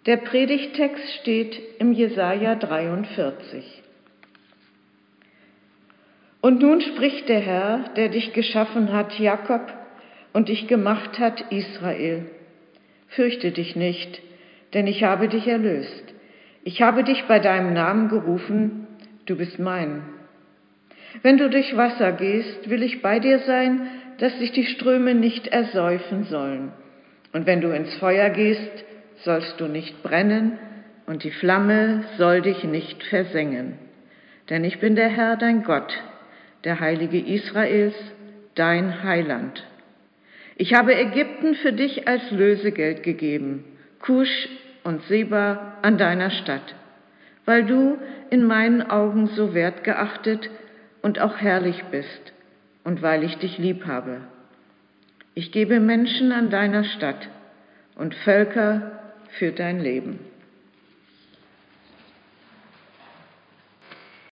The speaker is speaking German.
Der Predigttext steht im Jesaja 43. Und nun spricht der Herr, der dich geschaffen hat, Jakob, und dich gemacht hat, Israel. Fürchte dich nicht, denn ich habe dich erlöst. Ich habe dich bei deinem Namen gerufen, du bist mein. Wenn du durch Wasser gehst, will ich bei dir sein, dass dich die Ströme nicht ersäufen sollen. Und wenn du ins Feuer gehst, sollst du nicht brennen, und die Flamme soll dich nicht versengen. Denn ich bin der Herr, dein Gott, der Heilige Israels, dein Heiland. Ich habe Ägypten für dich als Lösegeld gegeben, Kusch und Seba an deiner Statt, weil du in meinen Augen so wertgeachtet und auch herrlich bist und weil ich dich lieb habe. Ich gebe Menschen an deiner Statt und Völker für dein Leben.